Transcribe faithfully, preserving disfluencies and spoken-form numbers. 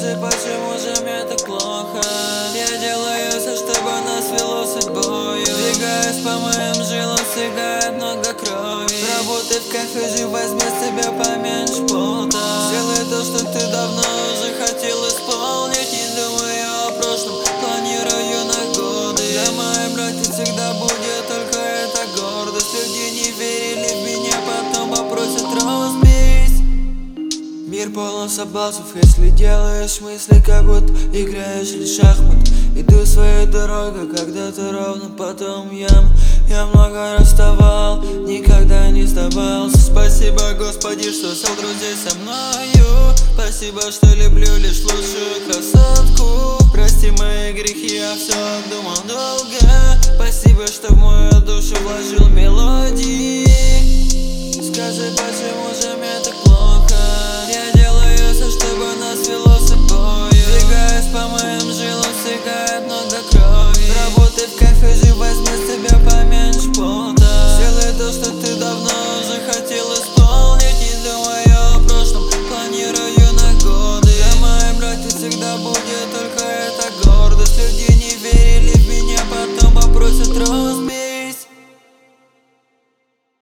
Скажи, почему же мне так плохо? Я делаю все, чтобы нас вело судьбою. Двигаясь по моим жилам, стигает много крови. Работай в кафе, жив, возьми себе поменьше пота. Сделай то, что ты давно уже хотел исполнить. Не думаю о прошлом, планирую на годы. За моим братьям всегда будет только эта гордость. Люди не верили в меня, потом попросят разбить. Мир полон соблазнов, если делаешь мысли, как будто играешь в шахмат. Иду своей дорогой, когда-то ровно потом ям. Я много расставал, никогда не сдавался. Спасибо, Господи, что сел друзей со мною. Спасибо, что люблю лишь лучшую красотку. Прости мои грехи, я все думал долго. Спасибо, что в мою душу вложил мелодии.